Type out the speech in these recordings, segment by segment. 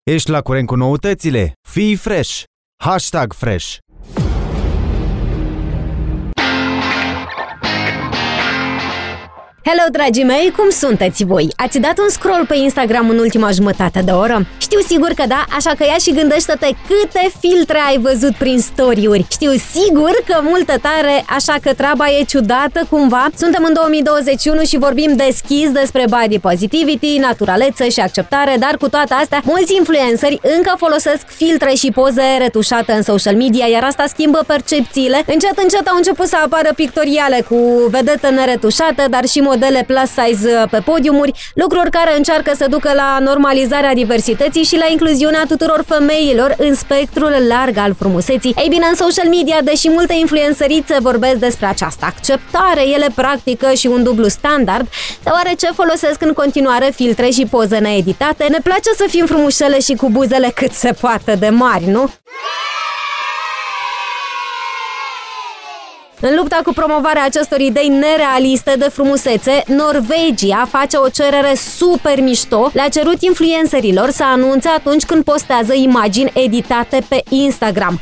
Ești la curent cu noutățile? Fii fresh! #fresh. Hello, dragii mei, cum sunteți voi? Ați dat un scroll pe Instagram în ultima jumătate de oră? Știu sigur că da, așa că ia și gândește-te câte filtre ai văzut prin story-uri. Știu sigur că multă tare, așa că treaba e ciudată cumva. Suntem în 2021 și vorbim deschis despre body positivity, naturalețe și acceptare, dar cu toate astea, mulți influenceri încă folosesc filtre și poze retușate în social media, iar asta schimbă percepțiile. Încet, încet au început să apară pictoriale cu vedete neretușate, dar și modele plus size pe podiumuri, lucruri care încearcă să ducă la normalizarea diversității și la incluziunea tuturor femeilor în spectrul larg al frumuseții. Ei bine, în social media, deși multe influencerițe vorbesc despre această acceptare, ele practică și un dublu standard, deoarece folosesc în continuare filtre și poze needitate. Ne place să fim frumușele și cu buzele cât se poate de mari, nu? În lupta cu promovarea acestor idei nerealiste de frumusețe, Norvegia face o cerere super mișto. Le-a cerut influencerilor să anunțe atunci când postează imagini editate pe Instagram.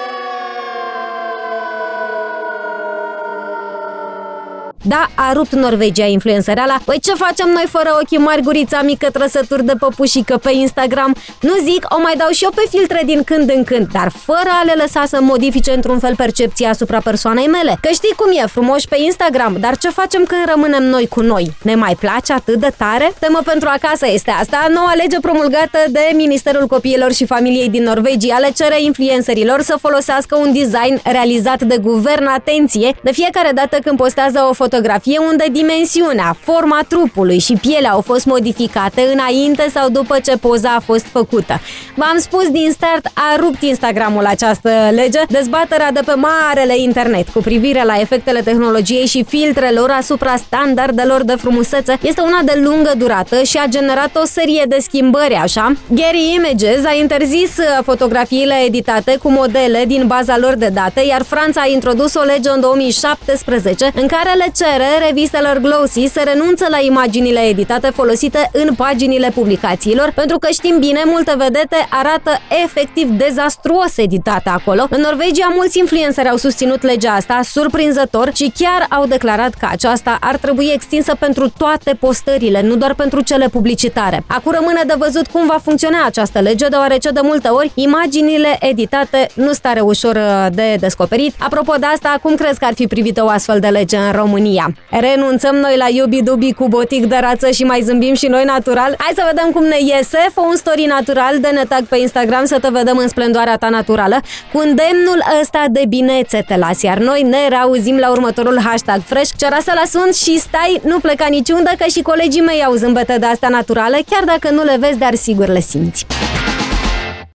Da, a rupt Norvegia influențăreala. Păi ce facem noi fără ochii mari, gurița mică, trăsături de păpușică pe Instagram? Nu zic, o mai dau și eu pe filtre din când în când, dar fără a le lăsa să modifice într-un fel percepția asupra persoanei mele. Că știi cum e, frumoși pe Instagram, dar ce facem când rămânem noi cu noi? Ne mai place atât de tare? Temă pentru acasă este asta. Noua lege promulgată de Ministerul Copiilor și Familiei din Norvegia le cere influencerilor să folosească un design realizat de guvern, atenție, de fiecare dată când postează o fotografie unde dimensiunea, forma trupului și pielea au fost modificate înainte sau după ce poza a fost făcută. V-am spus din start, a rupt Instagramul această lege. Dezbaterea de pe marele internet cu privire la efectele tehnologiei și filtrelor asupra standardelor de frumusețe este una de lungă durată și a generat o serie de schimbări, așa. Getty Images a interzis fotografiile editate cu modele din baza lor de date, iar Franța a introdus o lege în 2017 în care le cere revistelor glossy să renunțe la imaginile editate folosite în paginile publicațiilor, pentru că știm bine, multe vedete arată efectiv dezastruos editate acolo. În Norvegia, mulți influenceri au susținut legea asta, surprinzător, și chiar au declarat că aceasta ar trebui extinsă pentru toate postările, nu doar pentru cele publicitare. Acum rămâne de văzut cum va funcționa această lege, deoarece de multe ori imaginile editate nu stare ușor de descoperit. Apropo de asta, cum crezi că ar fi privită o astfel de lege în România? Renunțăm noi la iubi-dubi cu botic de rață și mai zâmbim și noi natural? Hai să vedem cum ne iese. Fă un story natural, dă-ne tag pe Instagram să te vedem în splendoarea ta naturală. Cu îndemnul ăsta de binețe te las, iar noi ne reauzim la următorul #fresh. Cearasă-la sunt și stai, nu pleca niciunde, că și colegii mei au zâmbete de astea naturale, chiar dacă nu le vezi, dar sigur le simți.